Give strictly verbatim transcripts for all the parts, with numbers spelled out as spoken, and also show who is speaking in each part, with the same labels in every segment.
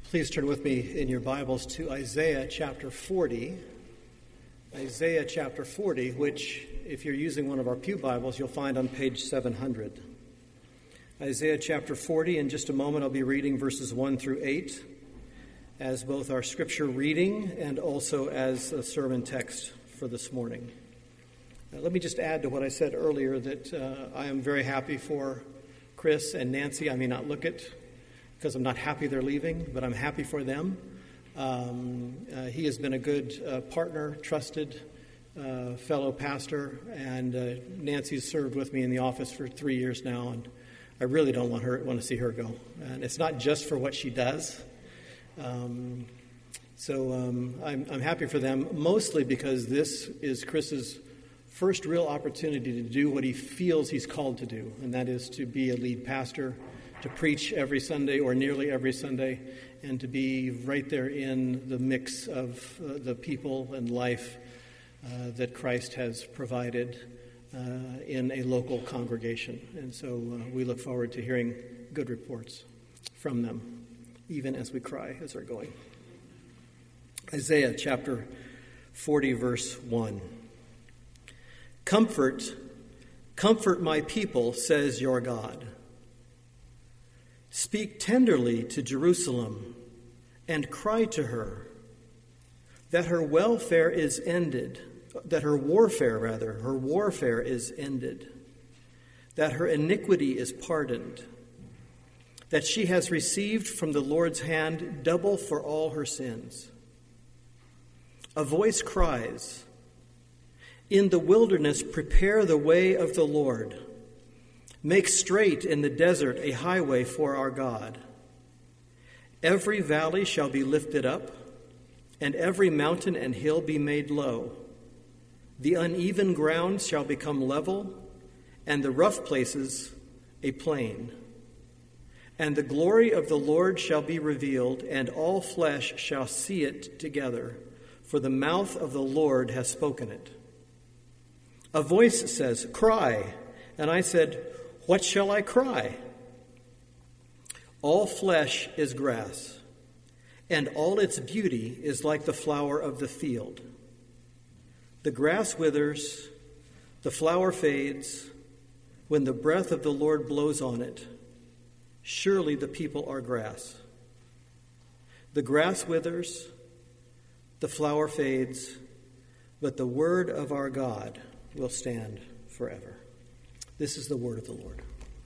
Speaker 1: Please turn with me in your Bibles to Isaiah chapter forty. Isaiah chapter forty, which, if you're using one of our pew Bibles, you'll find on page seven hundred. Isaiah chapter forty, in just a moment I'll be reading verses one through eight as both our scripture reading and also as a sermon text for this morning. Uh, let me just add to what I said earlier that uh, I am very happy for Chris and Nancy. I may not look it because I'm not happy they're leaving, but I'm happy for them. Um, uh, he has been a good uh, partner, trusted uh, fellow pastor, and uh, Nancy's served with me in the office for three years now, and I really don't want her want to see her go. And it's not just for what she does. Um, so um, I'm, I'm happy for them, mostly because this is Chris's first real opportunity to do what he feels he's called to do, and that is to be a lead pastor, to preach every Sunday or nearly every Sunday, and to be right there in the mix of uh, the people and life uh, that Christ has provided uh, in a local congregation. And so uh, we look forward to hearing good reports from them, even as we cry as we're going. Isaiah chapter forty, verse one. Comfort, comfort my people, says your God. Speak tenderly to Jerusalem and cry to her that her welfare is ended, that her warfare, rather, her warfare is ended, that her iniquity is pardoned, that she has received from the Lord's hand double for all her sins. A voice cries, "In the wilderness prepare the way of the Lord. Make straight in the desert a highway for our God. Every valley shall be lifted up, and every mountain and hill be made low. The uneven ground shall become level, and the rough places a plain. And the glory of the Lord shall be revealed, and all flesh shall see it together, for the mouth of the Lord has spoken it." A voice says, "Cry." And I said, "What shall I cry?" All flesh is grass, and all its beauty is like the flower of the field. The grass withers, the flower fades, when the breath of the Lord blows on it. Surely the people are grass. The grass withers, the flower fades, but the word of our God will stand forever. This is the word of the Lord.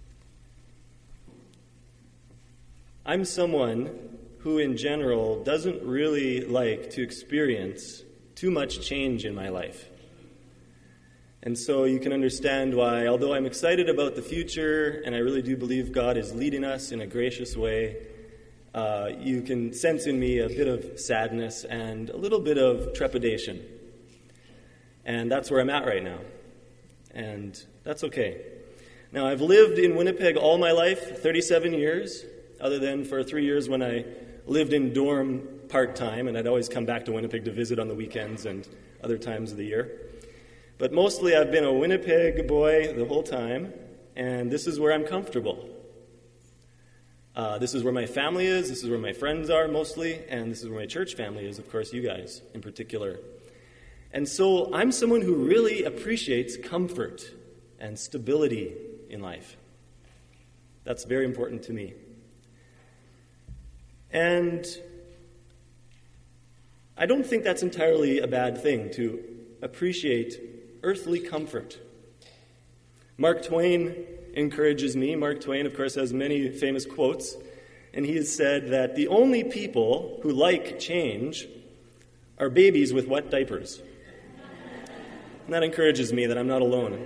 Speaker 2: I'm someone who, in general, doesn't really like to experience too much change in my life. And so you can understand why, although I'm excited about the future, and I really do believe God is leading us in a gracious way, uh, you can sense in me a bit of sadness and a little bit of trepidation. And that's where I'm at right now. And that's okay. Now, I've lived in Winnipeg all my life, thirty-seven years, other than for three years when I lived in dorm part-time, and I'd always come back to Winnipeg to visit on the weekends and other times of the year. But mostly I've been a Winnipeg boy the whole time, and this is where I'm comfortable. Uh, this is where my family is, this is where my friends are mostly, and this is where my church family is, of course, you guys in particular. And so I'm someone who really appreciates comfort and stability in life. That's very important to me. And I don't think that's entirely a bad thing, to appreciate earthly comfort. Mark Twain encourages me. Mark Twain, of course, has many famous quotes, and he has said that the only people who like change are babies with wet diapers. And that encourages me that I'm not alone.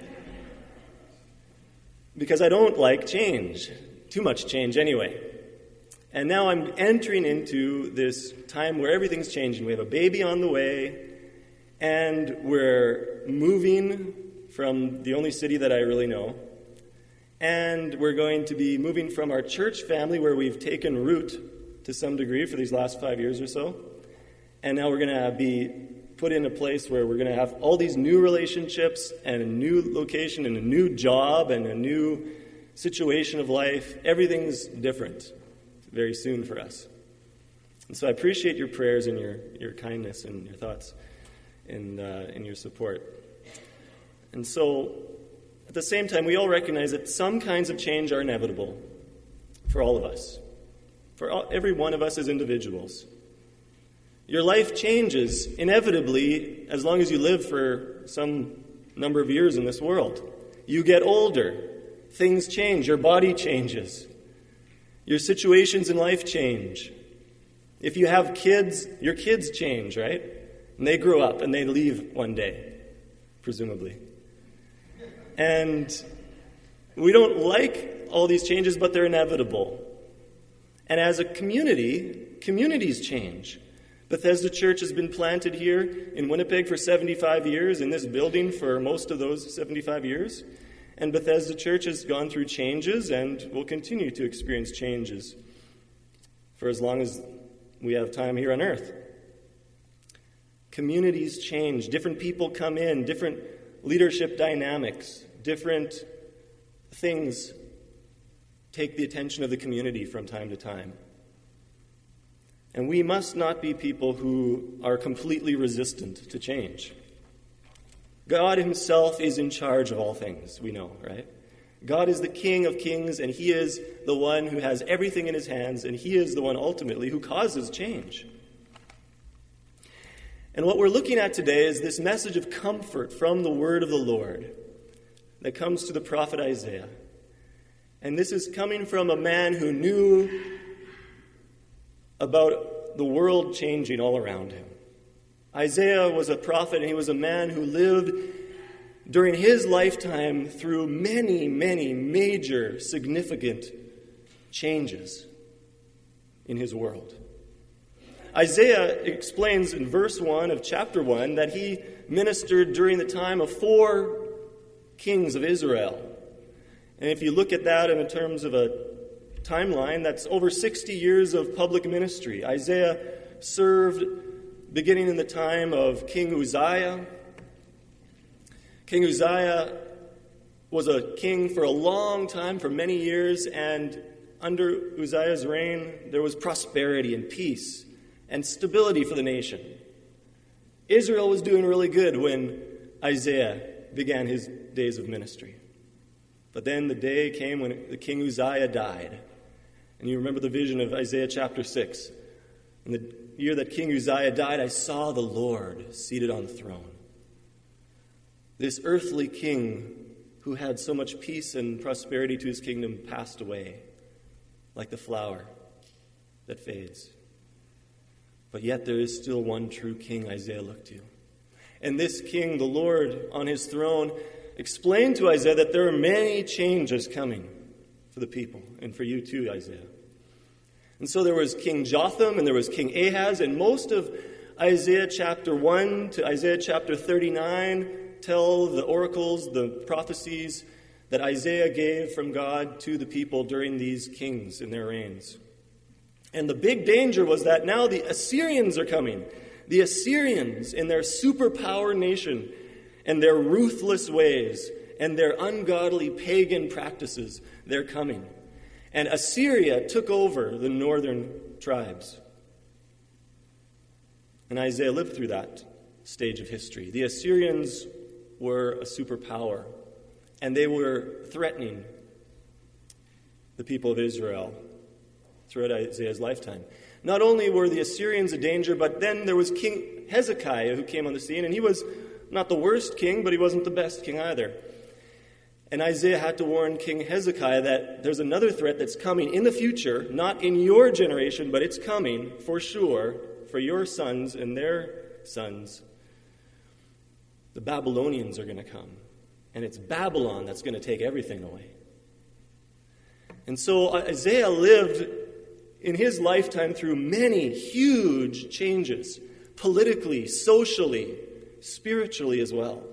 Speaker 2: Because I don't like change. Too much change anyway. And now I'm entering into this time where everything's changing. We have a baby on the way, and we're moving from the only city that I really know. And we're going to be moving from our church family, where we've taken root to some degree for these last five years or so. And now we're going to be put in a place where we're going to have all these new relationships and a new location and a new job and a new situation of life. Everything's different very soon for us. And so I appreciate your prayers and your, your kindness and your thoughts and, uh, and your support. And so, at the same time, we all recognize that some kinds of change are inevitable for all of us, for all, every one of us as individuals. Your life changes inevitably as long as you live for some number of years in this world. You get older, things change, your body changes, your situations in life change. If you have kids, your kids change, right? And they grow up and they leave one day, presumably. And we don't like all these changes, but they're inevitable. And as a community, communities change. Bethesda Church has been planted here in Winnipeg for seventy-five years, in this building for most of those seventy-five years. And Bethesda Church has gone through changes and will continue to experience changes for as long as we have time here on earth. Communities change. Different people come in, different leadership dynamics, different things take the attention of the community from time to time. And we must not be people who are completely resistant to change. God himself is in charge of all things, we know, right? God is the King of kings, and he is the one who has everything in his hands, and he is the one ultimately who causes change. And what we're looking at today is this message of comfort from the word of the Lord that comes to the prophet Isaiah. And this is coming from a man who knew about the world changing all around him. Isaiah was a prophet, and he was a man who lived during his lifetime through many, many major, significant changes in his world. Isaiah explains in verse one of chapter one that he ministered during the time of four kings of Israel. And if you look at that in terms of a timeline, that's over sixty years of public ministry. Isaiah served beginning in the time of King Uzziah. King Uzziah was a king for a long time, for many years, and under Uzziah's reign, there was prosperity and peace and stability for the nation. Israel was doing really good when Isaiah began his days of ministry. But then the day came when the King Uzziah died. And you remember the vision of Isaiah chapter six. In the year that King Uzziah died, I saw the Lord seated on the throne. This earthly king who had so much peace and prosperity to his kingdom passed away like the flower that fades. But yet there is still one true king Isaiah looked to. And this king, the Lord on his throne, explained to Isaiah that there are many changes coming for the people, and for you too, Isaiah. And so there was King Jotham, and there was King Ahaz, and most of Isaiah chapter one to Isaiah chapter thirty-nine tell the oracles, the prophecies that Isaiah gave from God to the people during these kings in their reigns. And the big danger was that now the Assyrians are coming. The Assyrians in their superpower nation and their ruthless ways and their ungodly pagan practices, they're coming. And Assyria took over the northern tribes. And Isaiah lived through that stage of history. The Assyrians were a superpower, and they were threatening the people of Israel throughout Isaiah's lifetime. Not only were the Assyrians a danger, but then there was King Hezekiah who came on the scene, and he was not the worst king, but he wasn't the best king either. And Isaiah had to warn King Hezekiah that there's another threat that's coming in the future, not in your generation, but it's coming for sure for your sons and their sons. The Babylonians are going to come, and it's Babylon that's going to take everything away. And so Isaiah lived in his lifetime through many huge changes, politically, socially, spiritually as well,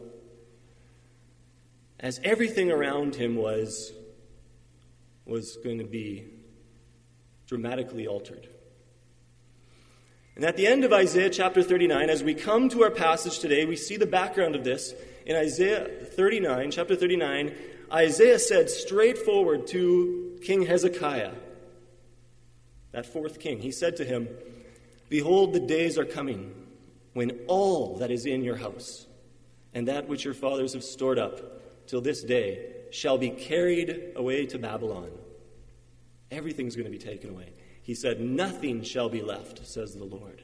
Speaker 2: as everything around him was, was going to be dramatically altered. And at the end of Isaiah chapter thirty-nine, as we come to our passage today, we see the background of this. In Isaiah thirty-nine, chapter thirty-nine, Isaiah said straightforward to King Hezekiah, that fourth king, he said to him, Behold, the days are coming when all that is in your house and that which your fathers have stored up till this day shall be carried away to Babylon. Everything's going to be taken away. He said, nothing shall be left, says the Lord.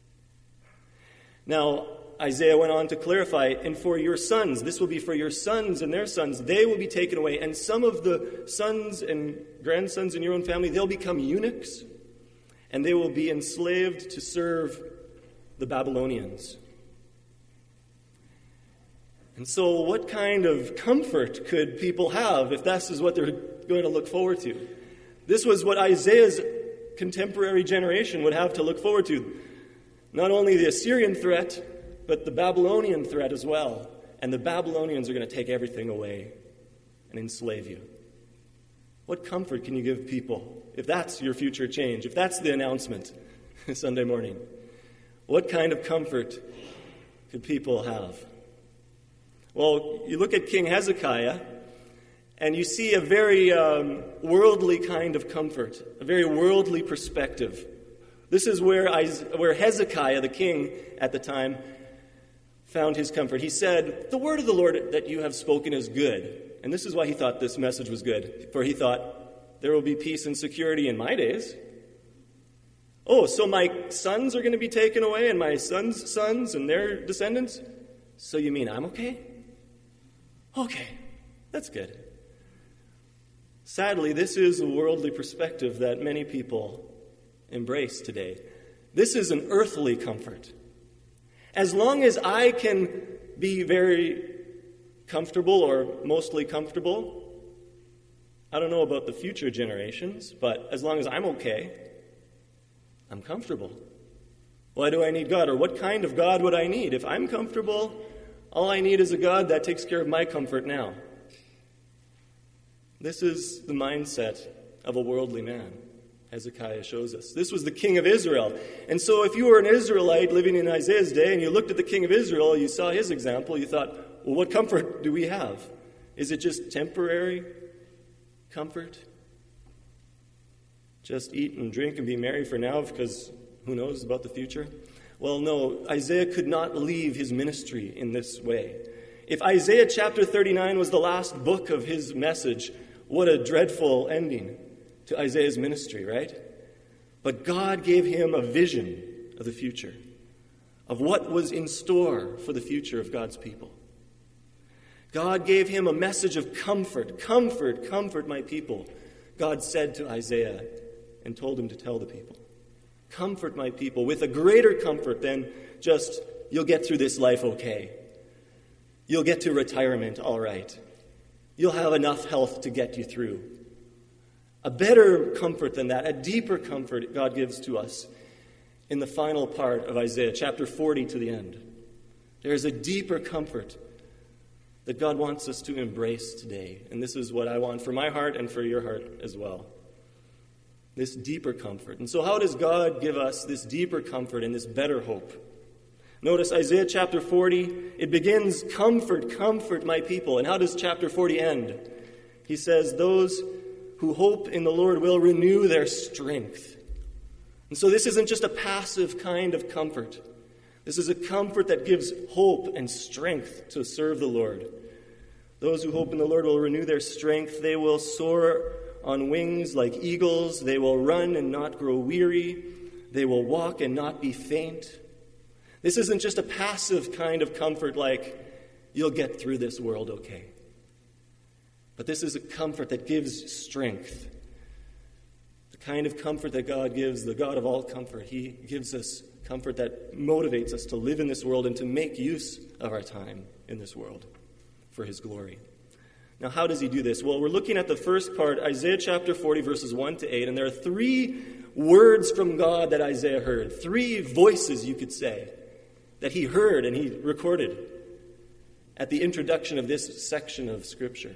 Speaker 2: Now, Isaiah went on to clarify, and for your sons, this will be for your sons and their sons, they will be taken away. And some of the sons and grandsons in your own family, they'll become eunuchs, and they will be enslaved to serve the Babylonians. And so what kind of comfort could people have if this is what they're going to look forward to? This was what Isaiah's contemporary generation would have to look forward to. Not only the Assyrian threat, but the Babylonian threat as well. And the Babylonians are going to take everything away and enslave you. What comfort can you give people if that's your future change, if that's the announcement Sunday morning? What kind of comfort could people have? Well, you look at King Hezekiah, and you see a very um, worldly kind of comfort, a very worldly perspective. This is where, I, where Hezekiah, the king at the time, found his comfort. He said, the word of the Lord that you have spoken is good. And this is why he thought this message was good. For he thought, there will be peace and security in my days. Oh, so my sons are going to be taken away, and my sons' sons and their descendants? So you mean I'm okay? Okay, that's good. Sadly, this is a worldly perspective that many people embrace today. This is an earthly comfort. As long as I can be very comfortable or mostly comfortable, I don't know about the future generations, but as long as I'm okay, I'm comfortable. Why do I need God? Or what kind of God would I need? If I'm comfortable, all I need is a God that takes care of my comfort now. This is the mindset of a worldly man, Hezekiah shows us. This was the king of Israel. And so if you were an Israelite living in Isaiah's day and you looked at the king of Israel, you saw his example, you thought, well, what comfort do we have? Is it just temporary comfort? Just eat and drink and be merry for now because who knows about the future? Well, no, Isaiah could not leave his ministry in this way. If Isaiah chapter thirty-nine was the last book of his message, what a dreadful ending to Isaiah's ministry, right? But God gave him a vision of the future, of what was in store for the future of God's people. God gave him a message of comfort. Comfort, comfort my people, God said to Isaiah and told him to tell the people. Comfort my people with a greater comfort than just, you'll get through this life okay. You'll get to retirement all right. You'll have enough health to get you through. A better comfort than that, a deeper comfort God gives to us in the final part of Isaiah, chapter forty to the end. There is a deeper comfort that God wants us to embrace today. And this is what I want for my heart and for your heart as well. This deeper comfort. And so how does God give us this deeper comfort and this better hope? Notice Isaiah chapter forty, it begins, comfort, comfort my people. And how does chapter forty end? He says, those who hope in the Lord will renew their strength. And so this isn't just a passive kind of comfort. This is a comfort that gives hope and strength to serve the Lord. Those who hope in the Lord will renew their strength. They will soar on wings like eagles. They will run and not grow weary. They will walk and not be faint. This isn't just a passive kind of comfort like, you'll get through this world okay. But this is a comfort that gives strength. The kind of comfort that God gives, the God of all comfort. He gives us comfort that motivates us to live in this world and to make use of our time in this world for his glory. Now, how does he do this? Well, we're looking at the first part, Isaiah chapter forty, verses one to eight, and there are three words from God that Isaiah heard. Three voices, you could say, that he heard and he recorded at the introduction of this section of Scripture.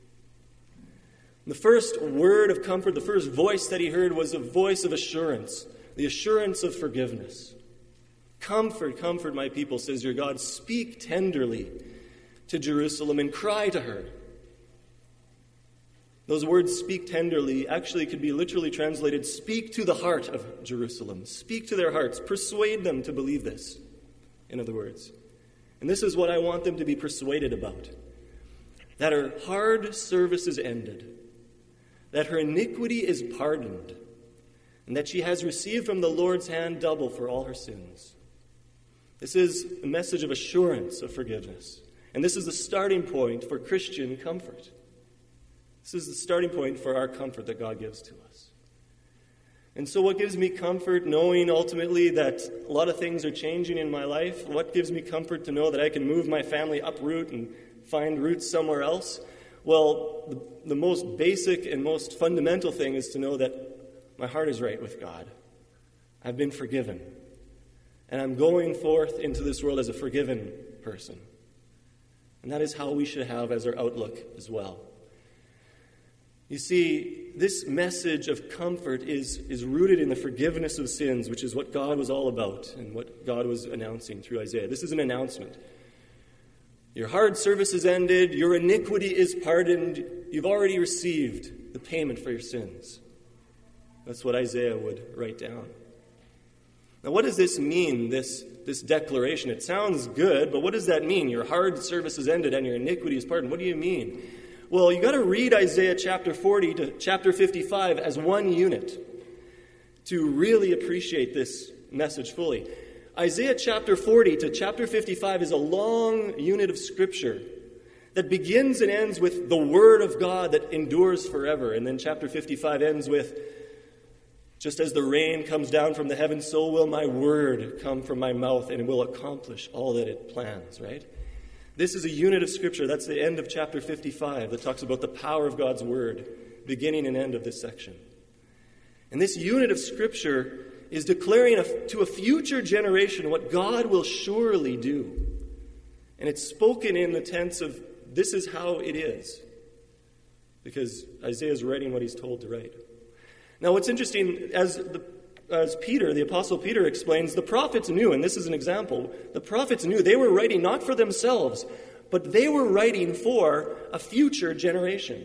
Speaker 2: The first word of comfort, the first voice that he heard was a voice of assurance, the assurance of forgiveness. Comfort, comfort my people, says your God. Speak tenderly to Jerusalem and cry to her. Those words, speak tenderly, actually could be literally translated, speak to the heart of Jerusalem. Speak to their hearts. Persuade them to believe this, in other words. And this is what I want them to be persuaded about. That her hard service is ended, that her iniquity is pardoned, and that she has received from the Lord's hand double for all her sins. This is a message of assurance of forgiveness. And this is the starting point for Christian comfort. This is the starting point for our comfort that God gives to us. And so what gives me comfort, knowing ultimately that a lot of things are changing in my life? What gives me comfort to know that I can move my family uproot and find roots somewhere else? Well, the, the most basic and most fundamental thing is to know that my heart is right with God. I've been forgiven. And I'm going forth into this world as a forgiven person. And that is how we should have as our outlook as well. You see, this message of comfort is, is rooted in the forgiveness of sins, which is what God was all about and what God was announcing through Isaiah. This is an announcement. Your hard service is ended. Your iniquity is pardoned. You've already received the payment for your sins. That's what Isaiah would write down. Now, what does this mean, this, this declaration? It sounds good, but what does that mean? Your hard service is ended and your iniquity is pardoned. What do you mean? Well, you got to read Isaiah chapter forty to chapter fifty-five as one unit to really appreciate this message fully. Isaiah chapter forty to chapter fifty-five is a long unit of Scripture that begins and ends with the Word of God that endures forever. And then chapter fifty-five ends with, just as the rain comes down from the heavens, so will my word come from my mouth, and it will accomplish all that it plans, right? This is a unit of Scripture. That's the end of chapter fifty-five that talks about the power of God's word, beginning and end of this section. And this unit of Scripture is declaring a, to a future generation what God will surely do. And it's spoken in the tense of, this is how it is. Because Isaiah is writing what he's told to write. Now, what's interesting, as the, as Peter, the Apostle Peter explains, the prophets knew, and this is an example, the prophets knew they were writing not for themselves, but they were writing for a future generation.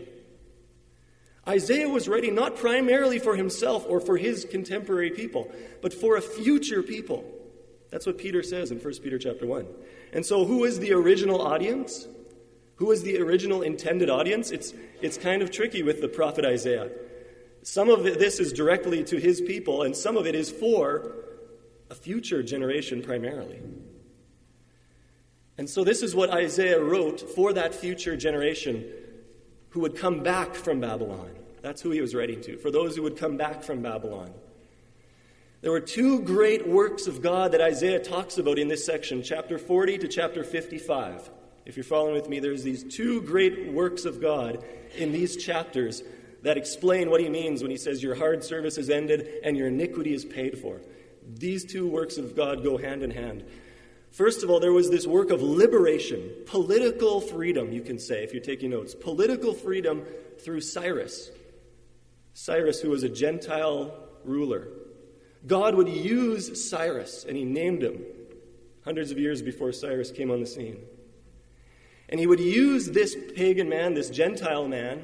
Speaker 2: Isaiah was writing not primarily for himself or for his contemporary people, but for a future people. That's what Peter says in First Peter chapter one. And so who is the original audience? Who is the original intended audience? It's, it's kind of tricky with the prophet Isaiah. Some of this is directly to his people, and some of it is for a future generation primarily. And so this is what Isaiah wrote for that future generation who would come back from Babylon. That's who he was writing to, for those who would come back from Babylon. There were two great works of God that Isaiah talks about in this section, chapter forty to chapter fifty-five. If you're following with me, there's these two great works of God in these chapters that explain what he means when he says your hard service is ended and your iniquity is paid for. These two works of God go hand in hand. First of all, there was this work of liberation, political freedom, you can say, if you're taking notes. Political freedom through Cyrus. Cyrus, who was a Gentile ruler. God would use Cyrus, and he named him hundreds of years before Cyrus came on the scene. And he would use this pagan man, this Gentile man,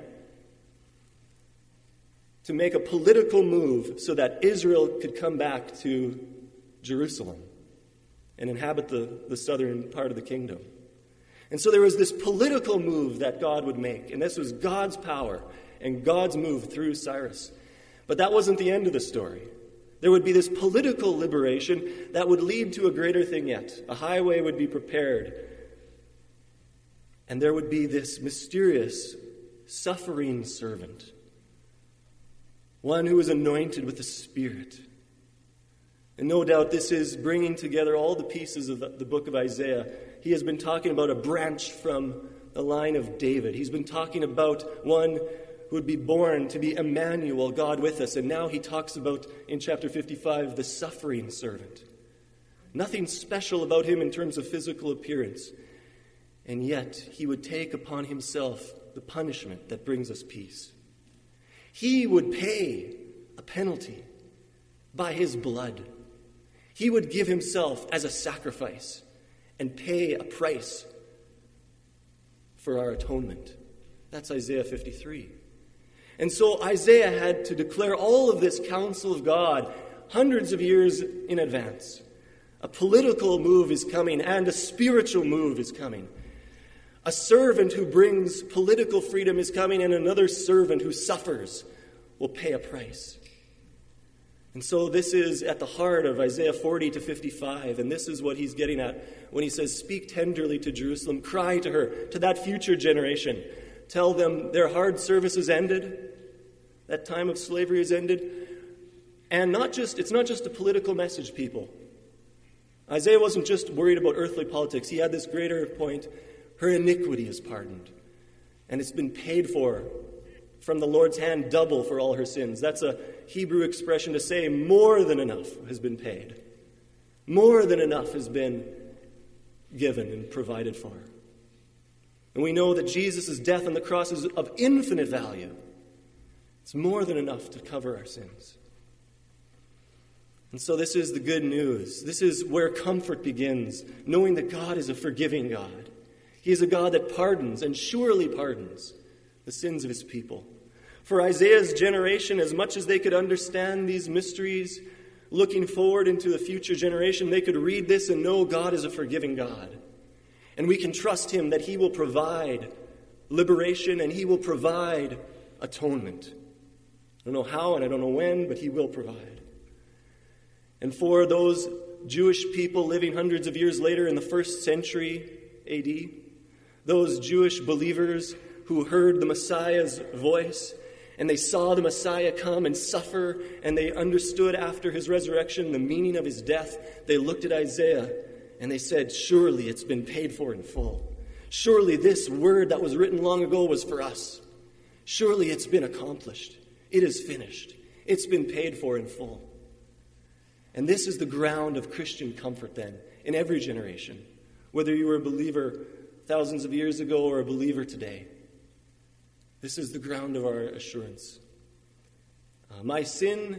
Speaker 2: to make a political move so that Israel could come back to Jerusalem and inhabit the, the southern part of the kingdom. And so there was this political move that God would make, and this was God's power and God's move through Cyrus. But that wasn't the end of the story. There would be this political liberation that would lead to a greater thing yet. A highway would be prepared, and there would be this mysterious, suffering servant, one who is anointed with the Spirit. And no doubt this is bringing together all the pieces of the, the book of Isaiah. He has been talking about a branch from the line of David. He's been talking about one who would be born to be Emmanuel, God with us. And now he talks about, in chapter fifty-five, the suffering servant. Nothing special about him in terms of physical appearance. And yet he would take upon himself the punishment that brings us peace. He would pay a penalty by his blood. He would give himself as a sacrifice and pay a price for our atonement. That's Isaiah fifty-three. And so Isaiah had to declare all of this counsel of God hundreds of years in advance. A political move is coming and a spiritual move is coming. A servant who brings political freedom is coming, and another servant who suffers will pay a price. And so this is at the heart of Isaiah forty to fifty-five, and this is what he's getting at when he says, speak tenderly to Jerusalem, cry to her, to that future generation. Tell them their hard service is ended, that time of slavery is ended. And not just it's not just a political message, people. Isaiah wasn't just worried about earthly politics. He had this greater point. Her iniquity is pardoned, and it's been paid for from the Lord's hand double for all her sins. That's a Hebrew expression to say more than enough has been paid. More than enough has been given and provided for. And we know that Jesus' death on the cross is of infinite value. It's more than enough to cover our sins. And so this is the good news. This is where comfort begins, knowing that God is a forgiving God. He is a God that pardons and surely pardons the sins of his people. For Isaiah's generation, as much as they could understand these mysteries, looking forward into the future generation, they could read this and know God is a forgiving God. And we can trust him that he will provide liberation and he will provide atonement. I don't know how and I don't know when, but he will provide. And for those Jewish people living hundreds of years later in the first century A D, those Jewish believers who heard the Messiah's voice and they saw the Messiah come and suffer, and they understood after his resurrection the meaning of his death, they looked at Isaiah and they said, surely it's been paid for in full. Surely this word that was written long ago was for us. Surely it's been accomplished. It is finished. It's been paid for in full. And this is the ground of Christian comfort then, in every generation, whether you were a believer thousands of years ago or a believer today. This is the ground of our assurance. Uh, my sin,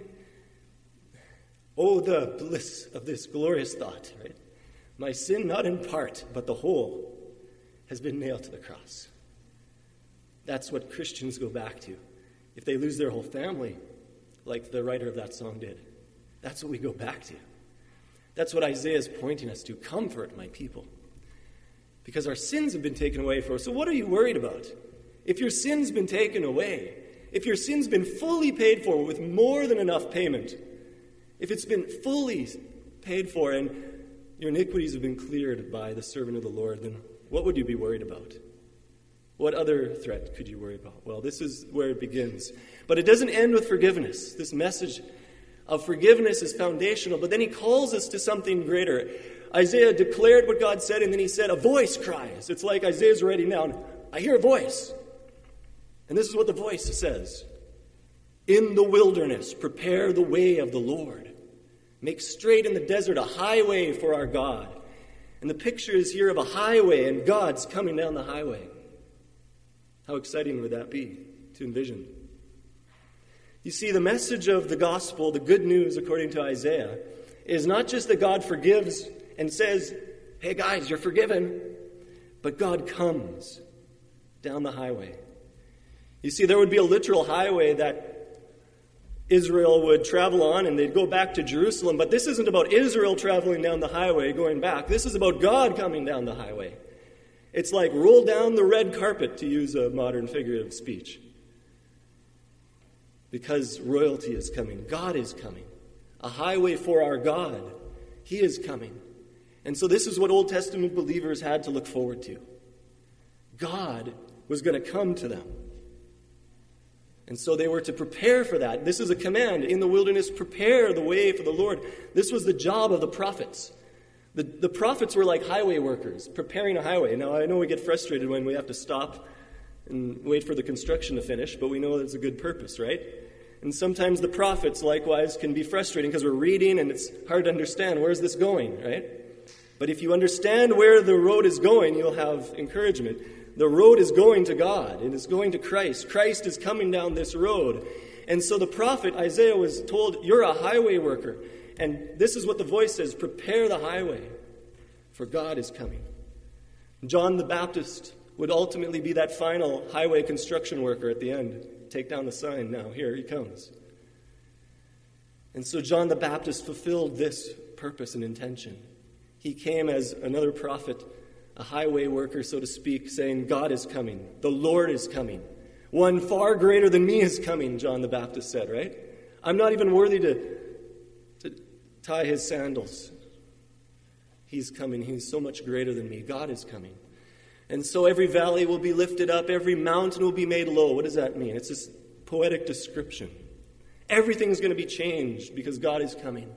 Speaker 2: oh, the bliss of this glorious thought, right? My sin, not in part, but the whole, has been nailed to the cross. That's what Christians go back to. If they lose their whole family, like the writer of that song did, that's what we go back to. That's what Isaiah is pointing us to. Comfort, my people. Because our sins have been taken away from us. So what are you worried about? If your sin's been taken away, if your sin's been fully paid for with more than enough payment, if it's been fully paid for and your iniquities have been cleared by the servant of the Lord, then what would you be worried about? What other threat could you worry about? Well, this is where it begins. But it doesn't end with forgiveness. This message of forgiveness is foundational, but then he calls us to something greater. Isaiah declared what God said, and then he said, a voice cries. It's like Isaiah's writing down, I hear a voice. And this is what the voice says. In the wilderness, prepare the way of the Lord. Make straight in the desert a highway for our God. And the picture is here of a highway, and God's coming down the highway. How exciting would that be to envision? You see, the message of the gospel, the good news according to Isaiah, is not just that God forgives and says, hey guys, you're forgiven, but God comes down the highway. You see, there would be a literal highway that Israel would travel on, and they'd go back to Jerusalem. But this isn't about Israel traveling down the highway, going back. This is about God coming down the highway. It's like roll down the red carpet, to use a modern figurative speech. Because royalty is coming. God is coming. A highway for our God. He is coming. And so this is what Old Testament believers had to look forward to. God was going to come to them. And so they were to prepare for that. This is a command. In the wilderness, prepare the way for the Lord. This was the job of the prophets. The, the prophets were like highway workers, preparing a highway. Now, I know we get frustrated when we have to stop and wait for the construction to finish, but we know it's a good purpose, right? And sometimes the prophets, likewise, can be frustrating because we're reading and it's hard to understand. Where's this going, right? But if you understand where the road is going, you'll have encouragement. The road is going to God. It is going to Christ. Christ is coming down this road. And so the prophet Isaiah was told, you're a highway worker. And this is what the voice says, prepare the highway, for God is coming. John the Baptist would ultimately be that final highway construction worker at the end, take down the sign now. Here he comes. And so John the Baptist fulfilled this purpose and intention. He came as another prophet, a highway worker, so to speak, saying, God is coming. The Lord is coming. One far greater than me is coming, John the Baptist said, right? I'm not even worthy to, to tie his sandals. He's coming. He's so much greater than me. God is coming. And so every valley will be lifted up. Every mountain will be made low. What does that mean? It's this poetic description. Everything's going to be changed because God is coming.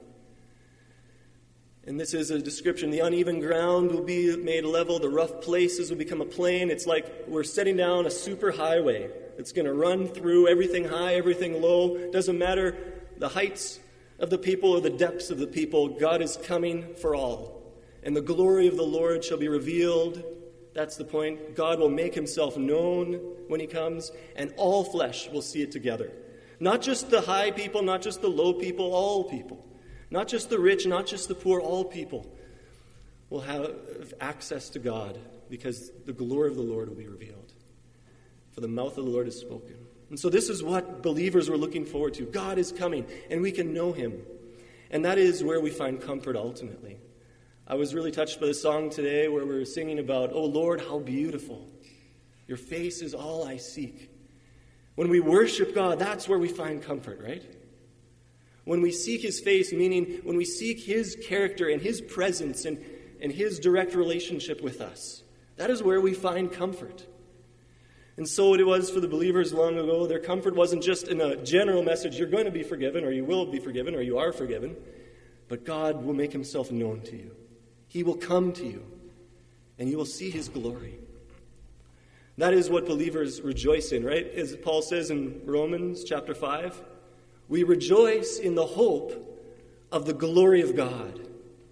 Speaker 2: And this is a description. The uneven ground will be made level. The rough places will become a plain. It's like we're setting down a super highway. It's going to run through everything high, everything low. It doesn't matter the heights of the people or the depths of the people. God is coming for all. And the glory of the Lord shall be revealed. That's the point. God will make himself known when he comes, and all flesh will see it together. Not just the high people, not just the low people, all people. Not just the rich, not just the poor, all people will have access to God because the glory of the Lord will be revealed. For the mouth of the Lord has spoken. And so this is what believers were looking forward to. God is coming, and we can know him. And that is where we find comfort ultimately. I was really touched by the song today where we were singing about, oh Lord, how beautiful. Your face is all I seek. When we worship God, that's where we find comfort, right? When we seek his face, meaning when we seek his character and his presence and, and his direct relationship with us, that is where we find comfort. And so it was for the believers long ago. Their comfort wasn't just in a general message, you're going to be forgiven, or you will be forgiven, or you are forgiven, but God will make himself known to you. He will come to you, and you will see his glory. That is what believers rejoice in, right? As Paul says in Romans chapter five, we rejoice in the hope of the glory of God.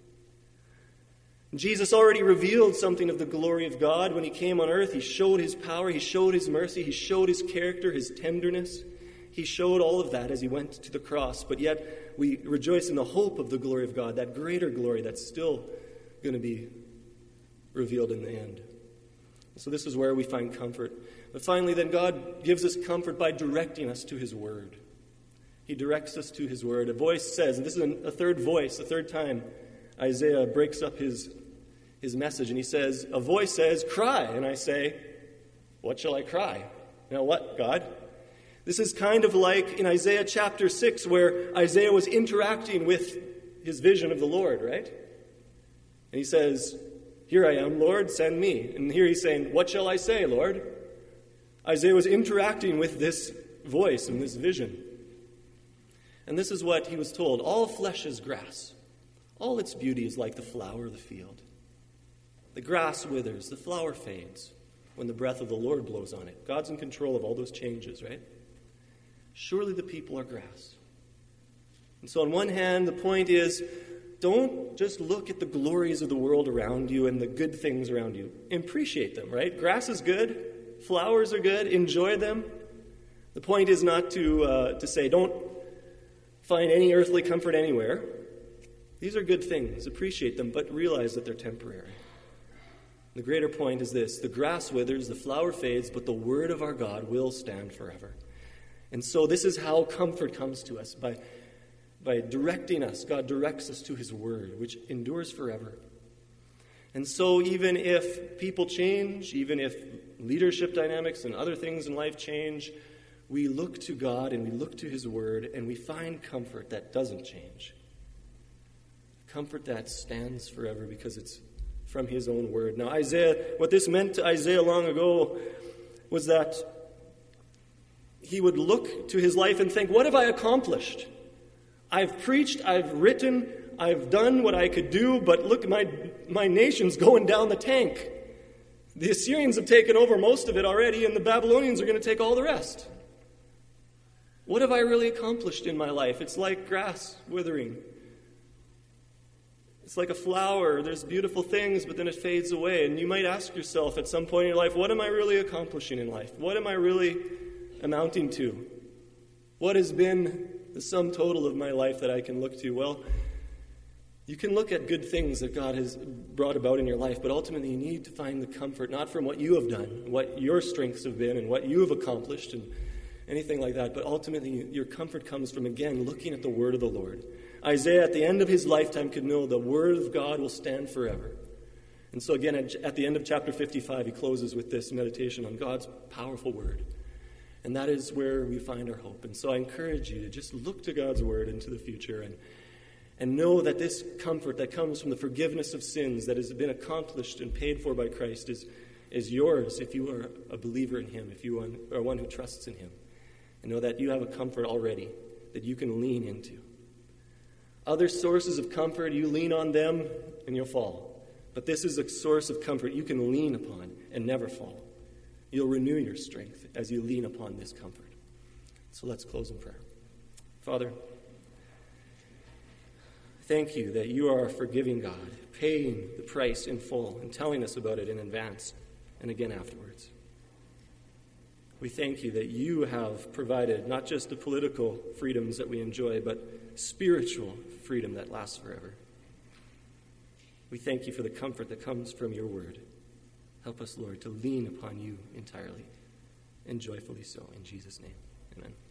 Speaker 2: Jesus already revealed something of the glory of God when he came on earth. He showed his power, he showed his mercy, he showed his character, his tenderness. He showed all of that as he went to the cross. But yet we rejoice in the hope of the glory of God, that greater glory that's still going to be revealed in the end. So this is where we find comfort. But finally, then God gives us comfort by directing us to his word. He directs us to his word. A voice says, and this is a third voice, a third time Isaiah breaks up his, his message, and he says, a voice says, cry. And I say, what shall I cry? Now what, God? This is kind of like in Isaiah chapter six, where Isaiah was interacting with his vision of the Lord, right? And he says, here I am, Lord, send me. And here he's saying, what shall I say, Lord? Isaiah was interacting with this voice and this vision. And this is what he was told. All flesh is grass. All its beauty is like the flower of the field. The grass withers, the flower fades when the breath of the Lord blows on it. God's in control of all those changes, right? Surely the people are grass. And so on one hand, the point is, don't just look at the glories of the world around you and the good things around you. Appreciate them, right? Grass is good. Flowers are good. Enjoy them. The point is not to uh, to say, don't find any earthly comfort anywhere. These are good things. Appreciate them, but realize that they're temporary. The greater point is this: the grass withers, the flower fades, but the word of our God will stand forever. And so this is how comfort comes to us, by, by directing us. God directs us to his word, which endures forever. And so even if people change, even if leadership dynamics and other things in life change, we look to God and we look to his word, and we find comfort that doesn't change. Comfort that stands forever because it's from his own word. Now, Isaiah, what this meant to Isaiah long ago was that he would look to his life and think, what have I accomplished? I've preached, I've written, I've done what I could do, but look, my, my nation's going down the tank. The Assyrians have taken over most of it already, and the Babylonians are going to take all the rest. What have I really accomplished in my life? It's like grass withering. It's like a flower. There's beautiful things, but then it fades away. And you might ask yourself at some point in your life, what am I really accomplishing in life? What am I really amounting to? What has been the sum total of my life that I can look to? Well, you can look at good things that God has brought about in your life, but ultimately you need to find the comfort not from what you have done, what your strengths have been, and what you have accomplished, and anything like that. But ultimately, your comfort comes from, again, looking at the word of the Lord. Isaiah, at the end of his lifetime, could know the word of God will stand forever. And so again, at the end of chapter fifty-five, he closes with this meditation on God's powerful word. And that is where we find our hope. And so I encourage you to just look to God's word into the future and, and know that this comfort that comes from the forgiveness of sins that has been accomplished and paid for by Christ is, is yours if you are a believer in him, if you are one who trusts in him. And know that you have a comfort already that you can lean into. Other sources of comfort, you lean on them and you'll fall. But this is a source of comfort you can lean upon and never fall. You'll renew your strength as you lean upon this comfort. So let's close in prayer. Father, thank you that you are a forgiving God, paying the price in full and telling us about it in advance and again afterwards. We thank you that you have provided not just the political freedoms that we enjoy, but spiritual freedom that lasts forever. We thank you for the comfort that comes from your word. Help us, Lord, to lean upon you entirely and joyfully so. In Jesus' name, amen.